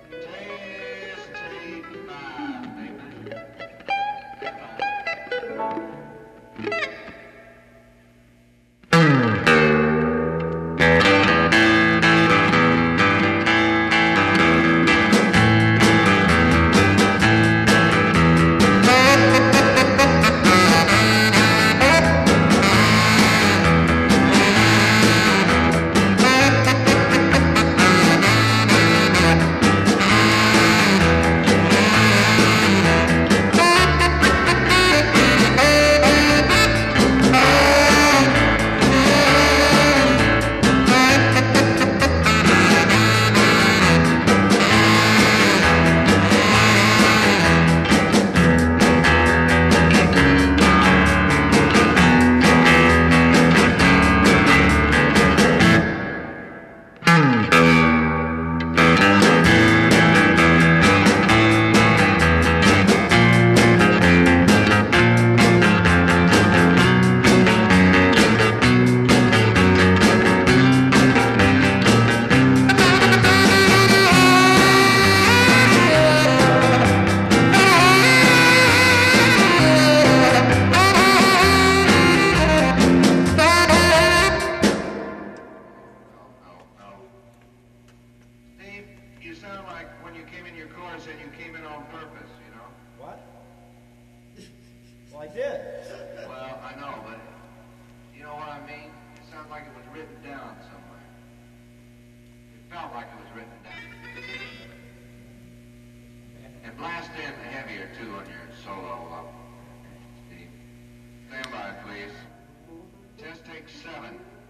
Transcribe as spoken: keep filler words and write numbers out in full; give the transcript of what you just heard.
Test tape five, baby. You sound like when you came in your chorus and you came in on purpose, you know? What? Well, I did. Well, I know, but you know what I mean? It sounds like it was written down somewhere. It felt like it was written down. And blast in heavier, too, on your solo, uh, Steve. Stand by, please. Test take seven.